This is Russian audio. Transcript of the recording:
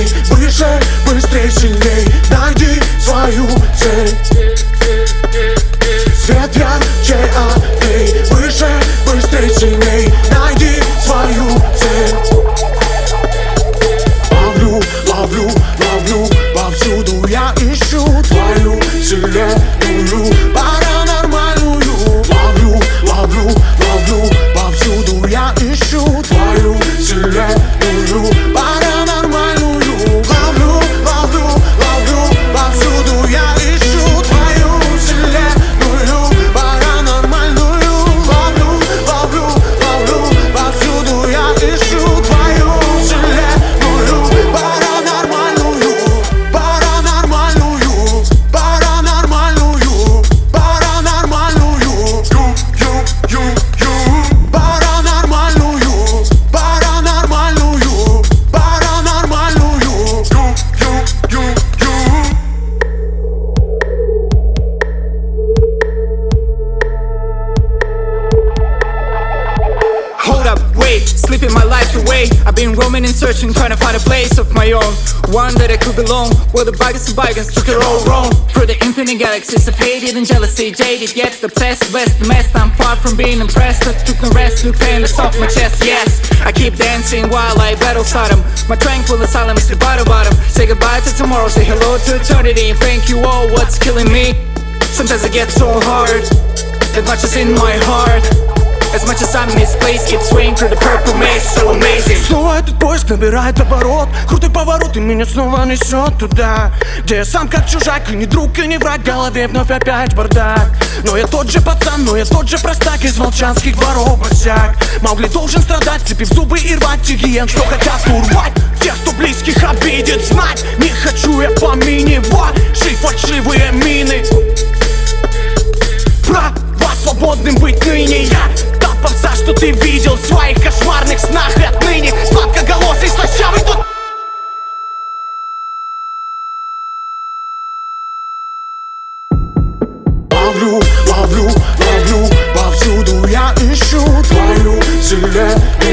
Эй, выше, быстрей, сильней, найди свою цель. Свет ярче, эй, выше, быстрей, сильней, найди свою цель. Ловлю, ловлю, ловлю, повсюду я ищу твою вселенную паранормальную. Ловлю, ловлю, ловлю, повсюду я ищу твою вселенную паранормальную. Ловлю, ловлю, ловлю, повсюду я ищу твою вселенную паранормальную. Ловлю, ловлю, ловлю, повсюду я ищу твою вселенную паранормальную. Паранормальную, паранормальную, паранормальную. Паранормальную, паранормальную, паранормальную. Hold up, wait, sleeping my life away. I've been roaming and searching, trying to find a place of my own, one that I could belong. Where the bygones and bygones took it all wrong. Through the infinite galaxies of hated and jealousy, jaded yet obsessed, west the mess. I'm far from being impressed. I took no rest, look painless off my chest. Yes, I keep dancing while I battle Sodom. My tranquil asylum is the bottom. Say goodbye to tomorrow, say hello to eternity, and thank you all. What's killing me? Sometimes it gets so hard. As much as in my heart, as much as I'm misplaced, keep swaying through the purple maze, so amazing. Снова этот поиск набирает оборот. Крутой поворот, и меня снова несет туда, где я сам как чужак, и не друг, и не враг. В голове вновь опять бардак. Но я тот же пацан, но я тот же простак из волчанских дворов босяк. Маугли должен страдать, цепив зубы и рвать те гиен, что хотят урвать тех, кто близких обидит. Знать не хочу я по мини, ваши фальшивые мины. Права свободным быть ныне. Я тот пацан, что ты видел в своих кошмарных снах. И отныне сладкоголосый, слащавый тут. Ловлю, ловлю, ловлю, повсюду я ищу твою вселенную